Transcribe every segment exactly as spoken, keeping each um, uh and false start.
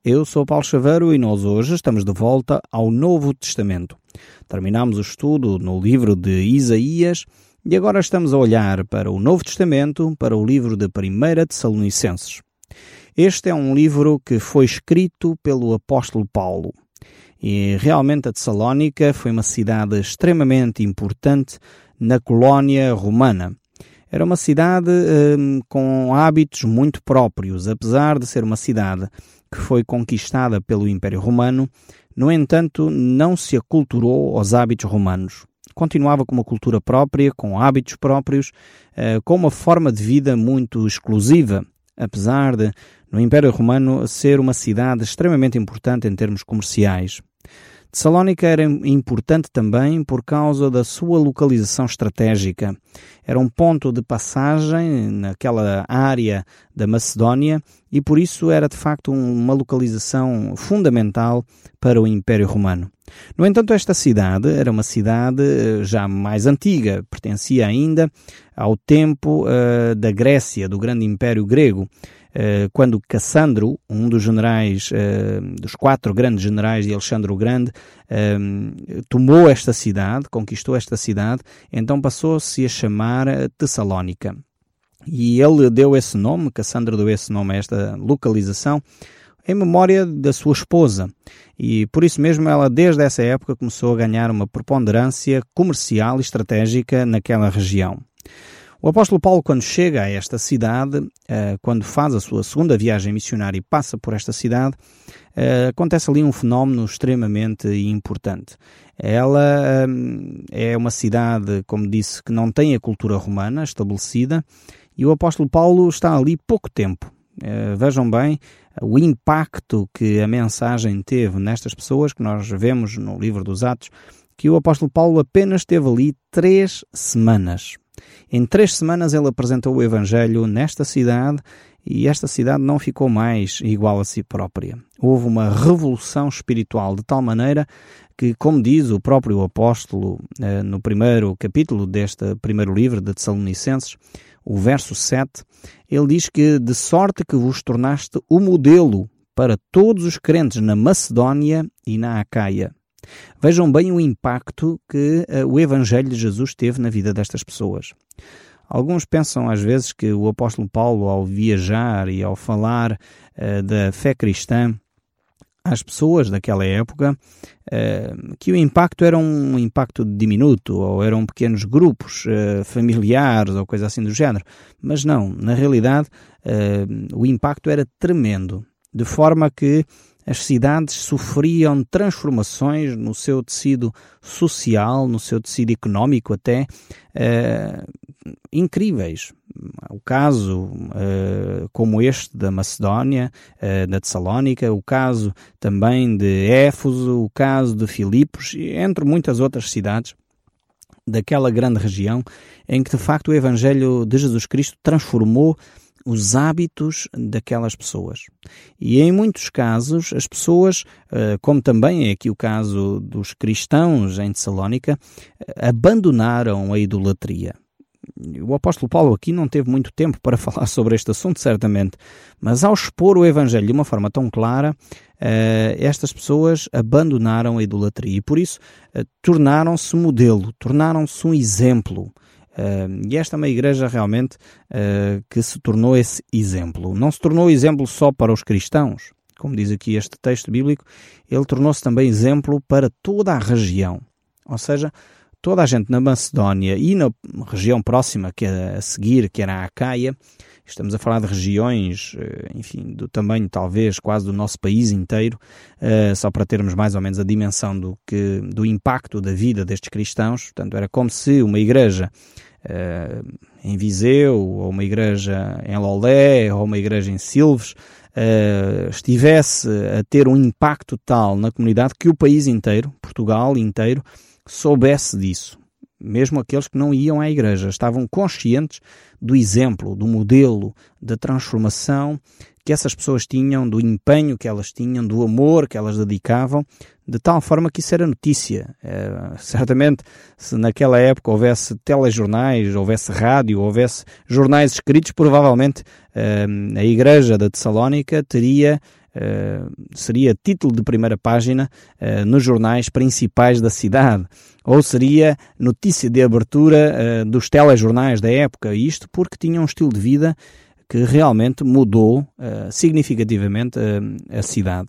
Eu sou Paulo Chaveiro e nós hoje estamos de volta ao Novo Testamento. Terminamos o estudo no livro de Isaías e agora estamos a olhar para o Novo Testamento, para o livro de primeira Tessalonicenses. Este é um livro que foi escrito pelo apóstolo Paulo. E realmente a Tessalónica foi uma cidade extremamente importante na colónia romana. Era uma cidade hum, com hábitos muito próprios, apesar de ser uma cidade que foi conquistada pelo Império Romano. No entanto, não se aculturou aos hábitos romanos. Continuava com uma cultura própria, com hábitos próprios, eh, com uma forma de vida muito exclusiva, apesar de, no Império Romano, ser uma cidade extremamente importante em termos comerciais. Tessalónica era importante também por causa da sua localização estratégica. Era um ponto de passagem naquela área da Macedónia e por isso era de facto uma localização fundamental para o Império Romano. No entanto, esta cidade era uma cidade já mais antiga, pertencia ainda ao tempo uh, da Grécia, do grande Império Grego. Quando Cassandro, um dos generais, dos quatro grandes generais de Alexandre o Grande, tomou esta cidade, conquistou esta cidade, então passou-se a chamar Tessalónica. E ele deu esse nome, Cassandro deu esse nome a esta localização, em memória da sua esposa. E por isso mesmo ela, desde essa época, começou a ganhar uma preponderância comercial e estratégica naquela região. O apóstolo Paulo, quando chega a esta cidade, quando faz a sua segunda viagem missionária e passa por esta cidade, acontece ali um fenómeno extremamente importante. Ela é uma cidade, como disse, que não tem a cultura romana estabelecida e o apóstolo Paulo está ali pouco tempo. Vejam bem o impacto que a mensagem teve nestas pessoas, que nós vemos no livro dos Atos, que o apóstolo Paulo apenas esteve ali três semanas. Em três semanas ele apresentou o Evangelho nesta cidade e esta cidade não ficou mais igual a si própria. Houve uma revolução espiritual de tal maneira que, como diz o próprio apóstolo no primeiro capítulo deste primeiro livro de Tessalonicenses, o verso sete, ele diz que de sorte que vos tornaste o modelo para todos os crentes na Macedónia e na Acaia. Vejam bem o impacto que uh, o Evangelho de Jesus teve na vida destas pessoas. Alguns pensam às vezes que o apóstolo Paulo, ao viajar e ao falar uh, da fé cristã às pessoas daquela época, uh, que o impacto era um impacto diminuto, ou eram pequenos grupos uh, familiares, ou coisa assim do género. Mas não, na realidade, uh, o impacto era tremendo, de forma que as cidades sofriam transformações no seu tecido social, no seu tecido económico até, eh, incríveis. O caso eh, como este da Macedónia, eh, da Tessalónica, o caso também de Éfeso, o caso de Filipos, entre muitas outras cidades daquela grande região em que de facto o Evangelho de Jesus Cristo transformou os hábitos daquelas pessoas. E em muitos casos, as pessoas, como também é aqui o caso dos cristãos em Tessalónica, abandonaram a idolatria. O apóstolo Paulo aqui não teve muito tempo para falar sobre este assunto, certamente, mas ao expor o Evangelho de uma forma tão clara, estas pessoas abandonaram a idolatria e por isso tornaram-se modelo, tornaram-se um exemplo. Uh, e esta é uma igreja realmente uh, que se tornou esse exemplo. Não se tornou exemplo só para os cristãos, como diz aqui este texto bíblico, ele tornou-se também exemplo para toda a região. Ou seja, toda a gente na Macedónia e na região próxima que é a seguir, que era a Acaia, estamos a falar de regiões, enfim, do tamanho talvez quase do nosso país inteiro, uh, só para termos mais ou menos a dimensão do, que, do impacto da vida destes cristãos. Portanto, era como se uma igreja uh, em Viseu, ou uma igreja em Lolé, ou uma igreja em Silves, uh, estivesse a ter um impacto tal na comunidade que o país inteiro, Portugal inteiro, soubesse disso. Mesmo aqueles que não iam à igreja, estavam conscientes do exemplo, do modelo, da transformação que essas pessoas tinham, do empenho que elas tinham, do amor que elas dedicavam, de tal forma que isso era notícia. É, certamente, se naquela época houvesse telejornais, houvesse rádio, houvesse jornais escritos, provavelmente é, a igreja da Tessalónica teria uh, seria título de primeira página uh, nos jornais principais da cidade, ou seria notícia de abertura uh, dos telejornais da época, isto porque tinha um estilo de vida que realmente mudou uh, significativamente uh, a cidade.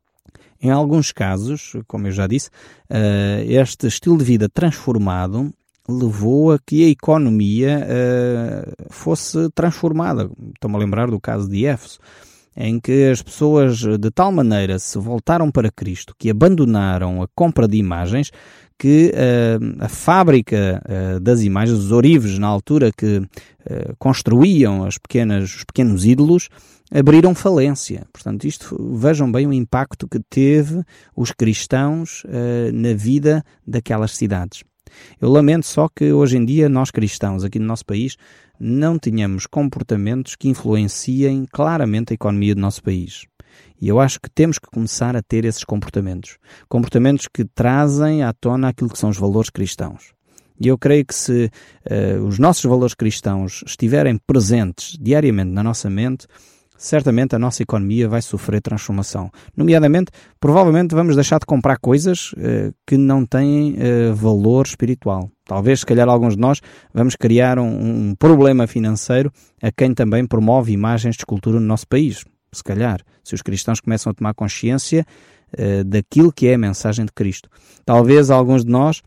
Em alguns casos, como eu já disse, uh, este estilo de vida transformado levou a que a economia uh, fosse transformada. Estou-me a lembrar do caso de Éfeso, em que as pessoas de tal maneira se voltaram para Cristo, que abandonaram a compra de imagens, que uh, a fábrica uh, das imagens, os ourives na altura que uh, construíam as pequenas, os pequenos ídolos, abriram falência. Portanto, isto, vejam bem o impacto que teve os cristãos uh, na vida daquelas cidades. Eu lamento só que hoje em dia nós cristãos aqui no nosso país não tenhamos comportamentos que influenciem claramente a economia do nosso país. E eu acho que temos que começar a ter esses comportamentos. Comportamentos que trazem à tona aquilo que são os valores cristãos. E eu creio que se uh, os nossos valores cristãos estiverem presentes diariamente na nossa mente, certamente a nossa economia vai sofrer transformação. Nomeadamente, provavelmente vamos deixar de comprar coisas uh, que não têm uh, valor espiritual. Talvez, se calhar, alguns de nós vamos criar um, um problema financeiro a quem também promove imagens de escultura no nosso país. Se calhar, se os cristãos começam a tomar consciência uh, daquilo que é a mensagem de Cristo. Talvez alguns de nós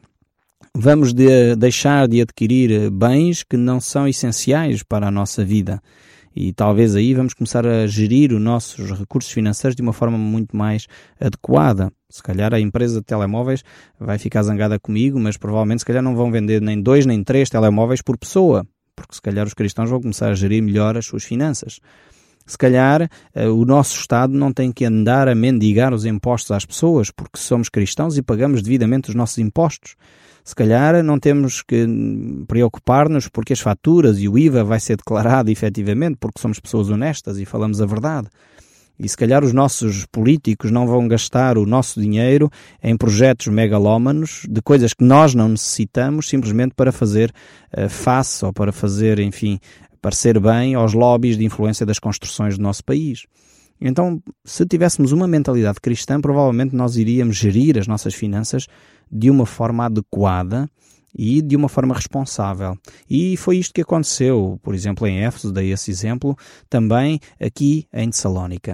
vamos de, deixar de adquirir bens que não são essenciais para a nossa vida. E talvez aí vamos começar a gerir os nossos recursos financeiros de uma forma muito mais adequada. Se calhar a empresa de telemóveis vai ficar zangada comigo, mas provavelmente se calhar não vão vender nem dois nem três telemóveis por pessoa, porque se calhar os cristãos vão começar a gerir melhor as suas finanças. Se calhar o nosso Estado não tem que andar a mendigar os impostos às pessoas, porque somos cristãos e pagamos devidamente os nossos impostos. Se calhar não temos que preocupar-nos porque as faturas e o I V A vai ser declarado efetivamente, porque somos pessoas honestas e falamos a verdade. E se calhar os nossos políticos não vão gastar o nosso dinheiro em projetos megalómanos de coisas que nós não necessitamos simplesmente para fazer uh, face ou para fazer, enfim, parecer bem aos lobbies de influência das construções do nosso país. Então, se tivéssemos uma mentalidade cristã, provavelmente nós iríamos gerir as nossas finanças de uma forma adequada e de uma forma responsável. E foi isto que aconteceu, por exemplo, em Éfeso, dei esse exemplo, também aqui em Tessalónica.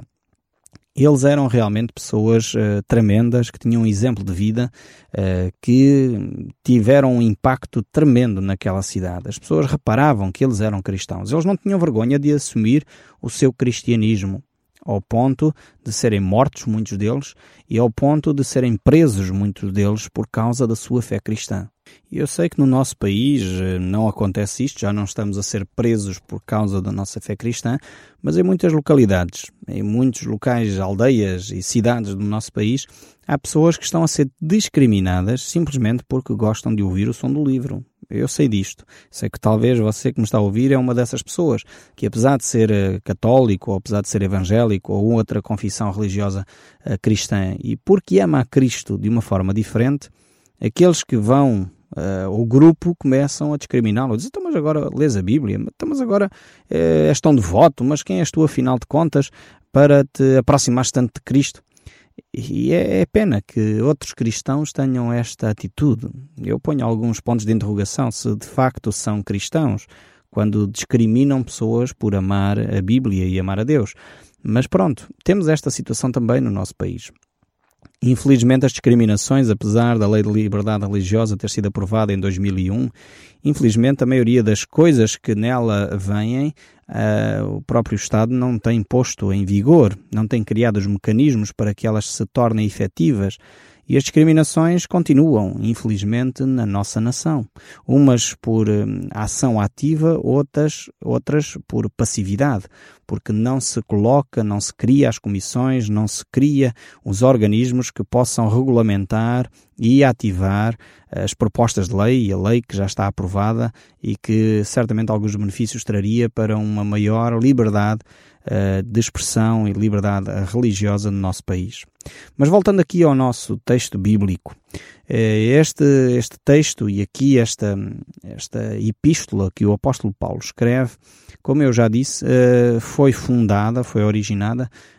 Eles eram realmente pessoas uh, tremendas, que tinham um exemplo de vida, uh, que tiveram um impacto tremendo naquela cidade. As pessoas reparavam que eles eram cristãos. Eles não tinham vergonha de assumir o seu cristianismo, ao ponto de serem mortos, muitos deles, e ao ponto de serem presos, muitos deles, por causa da sua fé cristã. E eu sei que no nosso país não acontece isto, já não estamos a ser presos por causa da nossa fé cristã, mas em muitas localidades, em muitos locais, aldeias e cidades do nosso país, há pessoas que estão a ser discriminadas simplesmente porque gostam de ouvir o som do livro. Eu sei disto. Sei que talvez você que me está a ouvir é uma dessas pessoas que, apesar de ser católico, ou apesar de ser evangélico, ou outra confissão religiosa uh, cristã, e porque ama a Cristo de uma forma diferente, aqueles que vão, uh, o grupo, começam a discriminá-lo. Dizem, então, mas agora lês a Bíblia, então, mas agora uh, és tão devoto, mas quem és tu, afinal de contas, para te aproximares tanto de Cristo? E é, é pena que outros cristãos tenham esta atitude. Eu ponho alguns pontos de interrogação se de facto são cristãos, quando discriminam pessoas por amar a Bíblia e amar a Deus. Mas pronto, temos esta situação também no nosso país. Infelizmente as discriminações, apesar da Lei de Liberdade Religiosa ter sido aprovada em dois mil e um, infelizmente a maioria das coisas que nela vêm, uh, o próprio Estado não tem posto em vigor, não tem criado os mecanismos para que elas se tornem efetivas. E as discriminações continuam, infelizmente, na nossa nação. Umas por hum, ação ativa, outras, outras por passividade, porque não se coloca, não se cria as comissões, não se cria os organismos que possam regulamentar e ativar as propostas de lei e a lei que já está aprovada e que certamente alguns benefícios traria para uma maior liberdade uh, de expressão e liberdade religiosa no nosso país. Mas voltando aqui ao nosso texto bíblico, este, este texto e aqui esta, esta epístola que o apóstolo Paulo escreve, como eu já disse, foi fundada, foi originada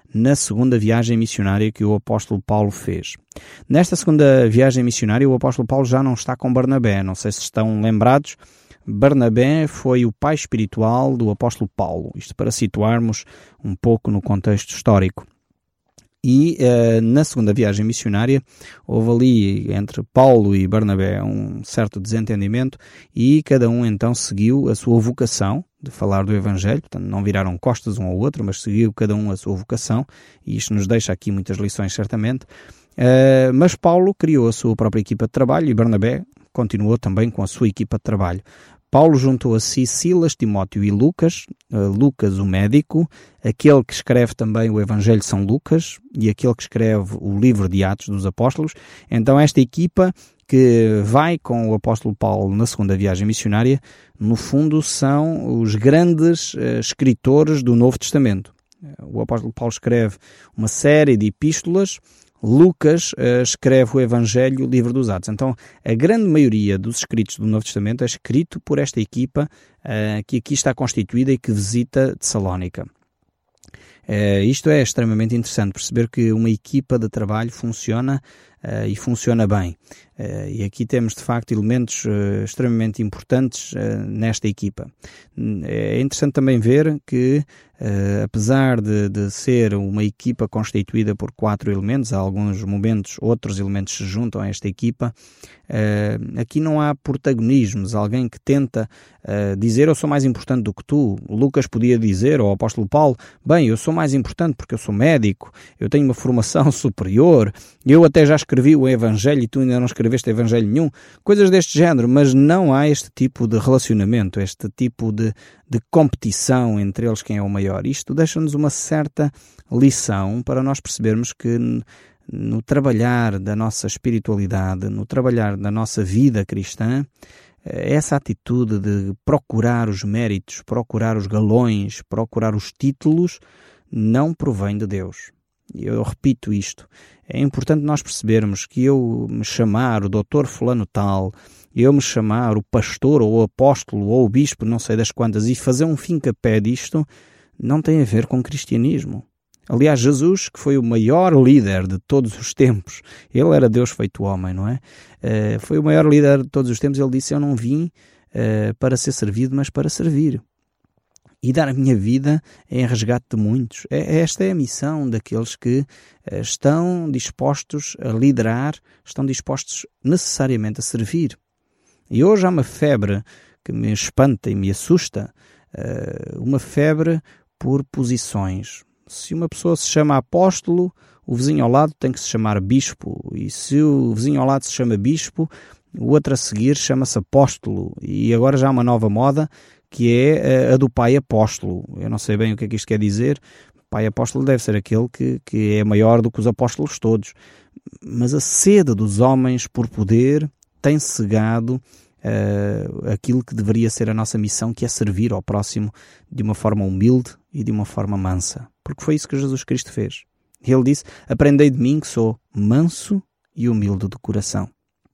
na segunda viagem missionária que o apóstolo Paulo fez. Nesta segunda viagem missionária, o apóstolo Paulo já não está com Barnabé. Não sei se estão lembrados. Barnabé foi o pai espiritual do apóstolo Paulo. Isto para situarmos um pouco no contexto histórico. E uh, na segunda viagem missionária houve ali entre Paulo e Barnabé um certo desentendimento e cada um então seguiu a sua vocação de falar do Evangelho. Portanto, não viraram costas um ao outro, mas seguiu cada um a sua vocação, e isto nos deixa aqui muitas lições certamente. Uh, mas Paulo criou a sua própria equipa de trabalho e Barnabé continuou também com a sua equipa de trabalho. Paulo juntou a si Silas, Timóteo e Lucas, uh, Lucas o médico, aquele que escreve também o Evangelho de São Lucas e aquele que escreve o livro de Atos dos Apóstolos. Então esta equipa que vai com o apóstolo Paulo na segunda viagem missionária, no fundo são os grandes uh, escritores do Novo Testamento. O apóstolo Paulo escreve uma série de epístolas. Lucas uh, escreve o Evangelho, o livro dos Atos. Então, a grande maioria dos escritos do Novo Testamento é escrito por esta equipa uh, que aqui está constituída e que visita Tessalónica. Uh, isto é extremamente interessante, perceber que uma equipa de trabalho funciona uh, e funciona bem. Uh, e aqui temos, de facto, elementos uh, extremamente importantes uh, nesta equipa. É interessante também ver que, uh, apesar de, de ser uma equipa constituída por quatro elementos, há alguns momentos outros elementos se juntam a esta equipa, uh, aqui não há protagonismos, alguém que tenta uh, dizer eu sou mais importante do que tu. Lucas podia dizer ao apóstolo Paulo, bem, eu sou mais importante porque eu sou médico, eu tenho uma formação superior, eu até já escrevi o Evangelho e tu ainda não escreveste Evangelho nenhum, coisas deste género, mas não há este tipo de relacionamento, este tipo de, de competição entre eles, quem é o maior. Isto deixa-nos uma certa lição para nós percebermos que no trabalhar da nossa espiritualidade, no trabalhar da nossa vida cristã, essa atitude de procurar os méritos, procurar os galões, procurar os títulos, não provém de Deus. Eu repito isto. É importante nós percebermos que eu me chamar o doutor fulano tal, eu me chamar o pastor ou o apóstolo ou o bispo, não sei das quantas, e fazer um fincapé disto, não tem a ver com cristianismo. Aliás, Jesus, que foi o maior líder de todos os tempos, ele era Deus feito homem, não é? Uh, foi o maior líder de todos os tempos, ele disse, eu não vim uh, para ser servido, mas para servir. E dar a minha vida em resgate de muitos. Esta é a missão daqueles que estão dispostos a liderar, estão dispostos necessariamente a servir. E hoje há uma febre que me espanta e me assusta, uma febre por posições. Se uma pessoa se chama apóstolo, o vizinho ao lado tem que se chamar bispo. E se o vizinho ao lado se chama bispo, o outro a seguir chama-se apóstolo. E agora já há uma nova moda, que é a do pai apóstolo. Eu não sei bem o que é que isto quer dizer. Pai apóstolo deve ser aquele que, que é maior do que os apóstolos todos. Mas a sede dos homens por poder tem cegado uh, aquilo que deveria ser a nossa missão, que é servir ao próximo de uma forma humilde e de uma forma mansa. Porque foi isso que Jesus Cristo fez. Ele disse, aprendei de mim que sou manso e humilde de coração.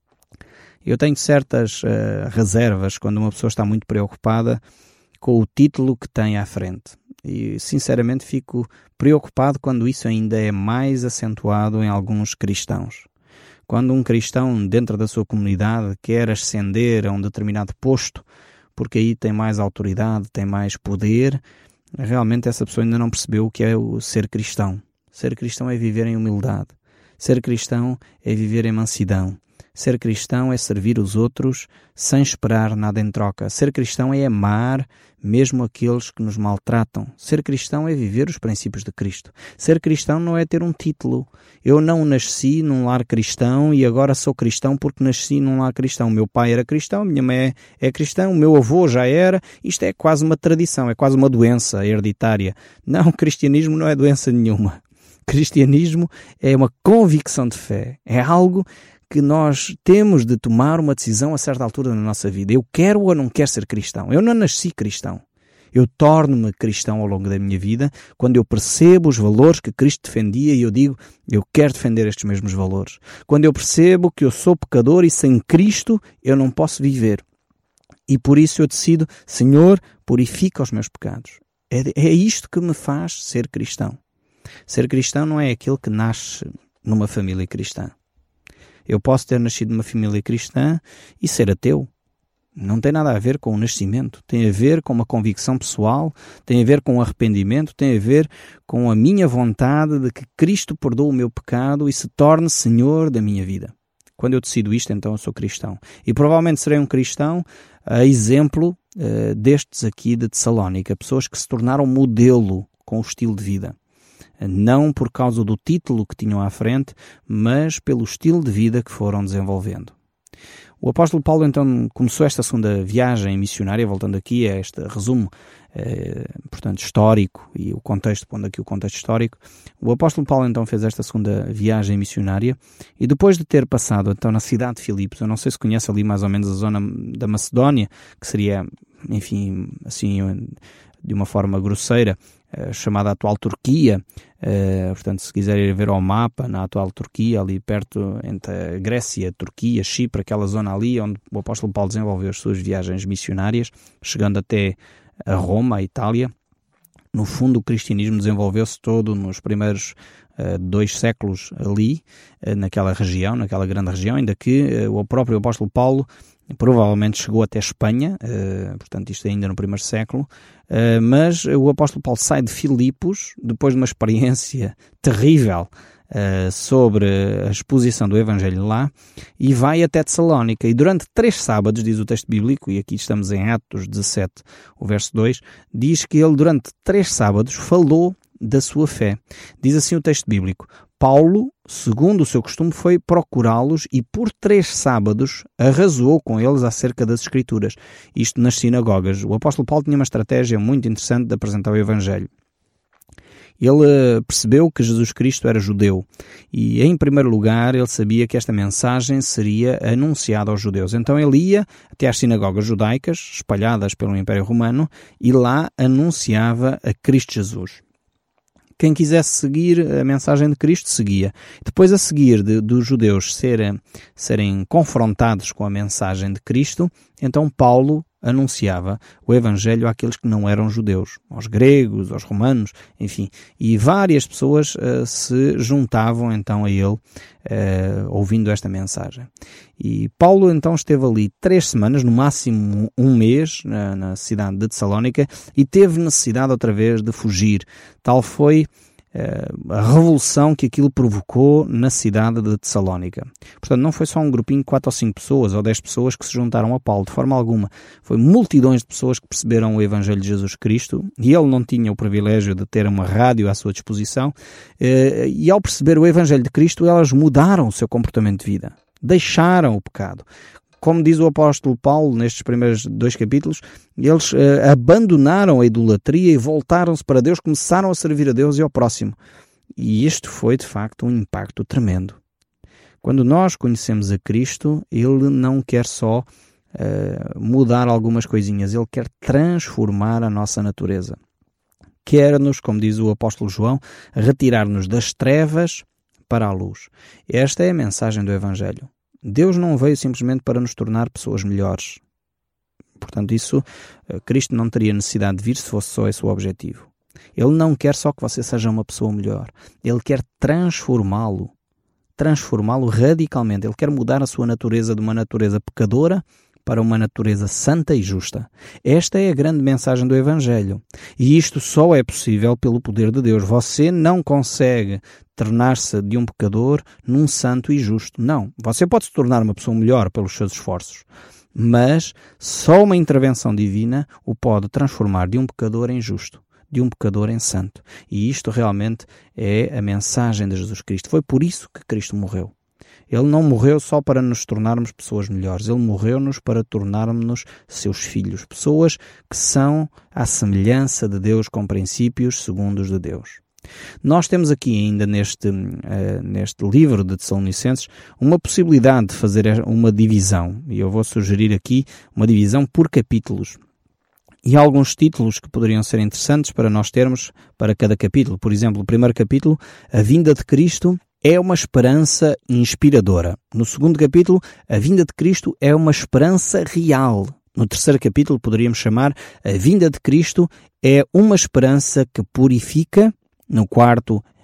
Eu tenho certas uh, reservas quando uma pessoa está muito preocupada com o título que tem à frente. E, sinceramente, fico preocupado quando isso ainda é mais acentuado em alguns cristãos. Quando um cristão, dentro da sua comunidade, quer ascender a um determinado posto, porque aí tem mais autoridade, tem mais poder, realmente essa pessoa ainda não percebeu o que é o ser cristão. Ser cristão é viver em humildade. Ser cristão é viver em mansidão. Ser cristão é servir os outros sem esperar nada em troca. Ser cristão é amar mesmo aqueles que nos maltratam. Ser cristão é viver os princípios de Cristo. Ser cristão não é ter um título. Eu não nasci num lar cristão e agora sou cristão porque nasci num lar cristão. Meu pai era cristão, minha mãe é, é cristã, o meu avô já era. Isto é quase uma tradição, é quase uma doença hereditária. Não, o cristianismo não é doença nenhuma. O cristianismo é uma convicção de fé. É algo que nós temos de tomar uma decisão a certa altura na nossa vida. Eu quero ou não quero ser cristão? Eu não nasci cristão. Eu torno-me cristão ao longo da minha vida quando eu percebo os valores que Cristo defendia e eu digo, eu quero defender estes mesmos valores. Quando eu percebo que eu sou pecador e sem Cristo eu não posso viver. E por isso eu decido, Senhor, purifica os meus pecados. É, é isto que me faz ser cristão. Ser cristão não é aquele que nasce numa família cristã. Eu posso ter nascido numa família cristã e ser ateu. Não tem nada a ver com o nascimento. Tem a ver com uma convicção pessoal, tem a ver com o arrependimento, tem a ver com a minha vontade de que Cristo perdoe o meu pecado e se torne Senhor da minha vida. Quando eu decido isto, então eu sou cristão. E provavelmente serei um cristão a exemplo uh, destes aqui de Tessalónica. Pessoas que se tornaram modelo com o estilo de vida. Não por causa do título que tinham à frente, mas pelo estilo de vida que foram desenvolvendo. O apóstolo Paulo então começou esta segunda viagem missionária, voltando aqui a este resumo, eh, portanto, histórico e o contexto, pondo aqui o contexto histórico. O apóstolo Paulo então fez esta segunda viagem missionária e depois de ter passado então na cidade de Filipos, eu não sei se conhece ali mais ou menos a zona da Macedónia, que seria, enfim, assim, de uma forma grosseira, chamada atual Turquia, uh, portanto, se quiserem ir ver ao mapa, na atual Turquia, ali perto entre a Grécia, Turquia, Chipre, aquela zona ali onde o apóstolo Paulo desenvolveu as suas viagens missionárias, chegando até a Roma, a Itália. No fundo, o cristianismo desenvolveu-se todo nos primeiros uh, dois séculos ali, uh, naquela região, naquela grande região, ainda que uh, o próprio apóstolo Paulo provavelmente chegou até Espanha, uh, portanto isto ainda no primeiro século, uh, mas o apóstolo Paulo sai de Filipos, depois de uma experiência terrível uh, sobre a exposição do Evangelho lá, e vai até Tessalónica, e durante três sábados, diz o texto bíblico, e aqui estamos em Atos dezassete, o verso dois, diz que ele durante três sábados falou da sua fé. Diz assim o texto bíblico: Paulo, segundo o seu costume, foi procurá-los e por três sábados arrazoou com eles acerca das Escrituras. Isto nas sinagogas. O apóstolo Paulo tinha uma estratégia muito interessante de apresentar o Evangelho. Ele percebeu que Jesus Cristo era judeu e, em primeiro lugar, ele sabia que esta mensagem seria anunciada aos judeus. Então ele ia até às sinagogas judaicas, espalhadas pelo Império Romano, e lá anunciava a Cristo Jesus. Quem quisesse seguir a mensagem de Cristo, seguia. Depois, a seguir de, dos judeus serem, serem confrontados com a mensagem de Cristo, então Paulo anunciava o Evangelho àqueles que não eram judeus, aos gregos, aos romanos, enfim. E várias pessoas uh, se juntavam então a ele, uh, ouvindo esta mensagem. E Paulo então esteve ali três semanas, no máximo um mês, na, na cidade de Tessalónica, e teve necessidade outra vez de fugir. Tal foi a revolução que aquilo provocou na cidade de Tessalónica. Portanto, não foi só um grupinho de quatro ou cinco pessoas ou dez pessoas que se juntaram a Paulo, de forma alguma. Foi multidões de pessoas que perceberam o Evangelho de Jesus Cristo, e ele não tinha o privilégio de ter uma rádio à sua disposição, e ao perceber o Evangelho de Cristo, elas mudaram o seu comportamento de vida, deixaram o pecado. Como diz o apóstolo Paulo nestes primeiros dois capítulos, eles uh, abandonaram a idolatria e voltaram-se para Deus, começaram a servir a Deus e ao próximo. E isto foi, de facto, um impacto tremendo. Quando nós conhecemos a Cristo, Ele não quer só uh, mudar algumas coisinhas, Ele quer transformar a nossa natureza. Quer-nos, como diz o apóstolo João, retirar-nos das trevas para a luz. Esta é a mensagem do Evangelho. Deus não veio simplesmente para nos tornar pessoas melhores. Portanto, isso, Cristo não teria necessidade de vir se fosse só esse o objetivo. Ele não quer só que você seja uma pessoa melhor. Ele quer transformá-lo. Transformá-lo radicalmente. Ele quer mudar a sua natureza de uma natureza pecadora para uma natureza santa e justa. Esta é a grande mensagem do Evangelho. E isto só é possível pelo poder de Deus. Você não consegue tornar-se de um pecador num santo e justo. Não. Você pode se tornar uma pessoa melhor pelos seus esforços. Mas só uma intervenção divina o pode transformar de um pecador em justo, de um pecador em santo. E isto realmente é a mensagem de Jesus Cristo. Foi por isso que Cristo morreu. Ele não morreu só para nos tornarmos pessoas melhores. Ele morreu-nos para tornarmos-nos seus filhos. Pessoas que são à semelhança de Deus, com princípios segundos de Deus. Nós temos aqui ainda neste, uh, neste livro de Tessalonicenses uma possibilidade de fazer uma divisão. E eu vou sugerir aqui uma divisão por capítulos. E há alguns títulos que poderiam ser interessantes para nós termos para cada capítulo. Por exemplo, o primeiro capítulo, a vinda de Cristo é uma esperança inspiradora. No segundo capítulo, a vinda de Cristo é uma esperança real. No terceiro capítulo, poderíamos chamar a vinda de Cristo é uma esperança que purifica. No quarto,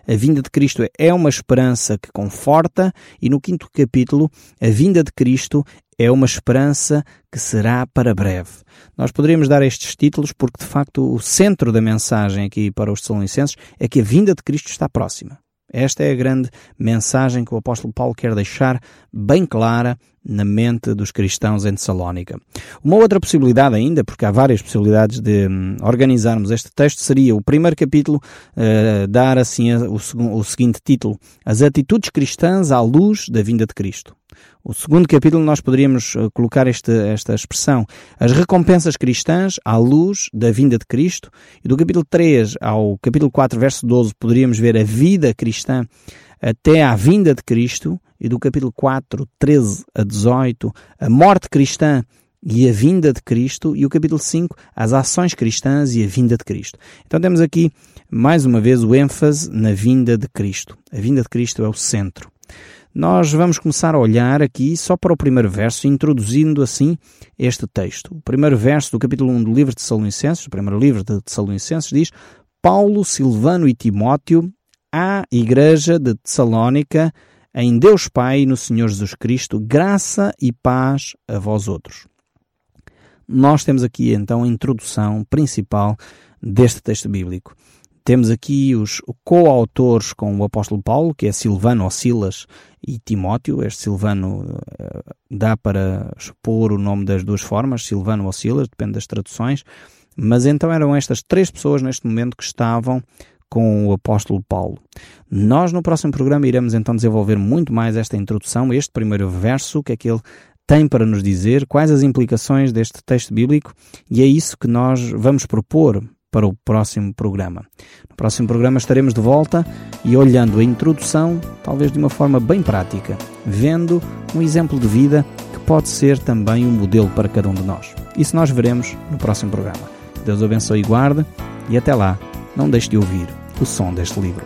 a vinda de Cristo é uma esperança que conforta, e no quinto capítulo, a vinda de Cristo é uma esperança que será para breve. Nós poderíamos dar estes títulos porque, de facto, o centro da mensagem aqui para os Tessalonicenses é que a vinda de Cristo está próxima. Esta é a grande mensagem que o apóstolo Paulo quer deixar bem clara na mente dos cristãos em Tessalónica. Uma outra possibilidade ainda, porque há várias possibilidades de hum, organizarmos este texto, seria o primeiro capítulo uh, dar assim o, o seguinte título: As atitudes cristãs à luz da vinda de Cristo. O segundo capítulo nós poderíamos uh, colocar este, esta expressão: As recompensas cristãs à luz da vinda de Cristo. E do capítulo três ao capítulo quatro, verso doze, poderíamos ver a vida cristã até à vinda de Cristo. E do capítulo quatro, treze a dezoito, a morte cristã e a vinda de Cristo. E o capítulo cinco, as ações cristãs e a vinda de Cristo. Então temos aqui, mais uma vez, o ênfase na vinda de Cristo. A vinda de Cristo é o centro. Nós vamos começar a olhar aqui só para o primeiro verso, introduzindo assim este texto. O primeiro verso do capítulo um do livro de Tessalonicenses, o primeiro livro de Tessalonicenses, diz: Paulo, Silvano e Timóteo, à igreja de Tessalónica, em Deus Pai e no Senhor Jesus Cristo, graça e paz a vós outros. Nós temos aqui então a introdução principal deste texto bíblico. Temos aqui os coautores com o apóstolo Paulo, que é Silvano ou Silas e Timóteo. Este Silvano uh, dá para expor o nome das duas formas, Silvano ou Silas, depende das traduções. Mas então eram estas três pessoas neste momento que estavam com o apóstolo Paulo. Nós no próximo programa iremos então desenvolver muito mais esta introdução, este primeiro verso, o que é que ele tem para nos dizer, quais as implicações deste texto bíblico, e é isso que nós vamos propor para o próximo programa. No próximo programa estaremos de volta e olhando a introdução, talvez de uma forma bem prática, vendo um exemplo de vida que pode ser também um modelo para cada um de nós. Isso nós veremos no próximo programa. Deus o abençoe e guarde, e até lá, não deixe de ouvir o som deste livro.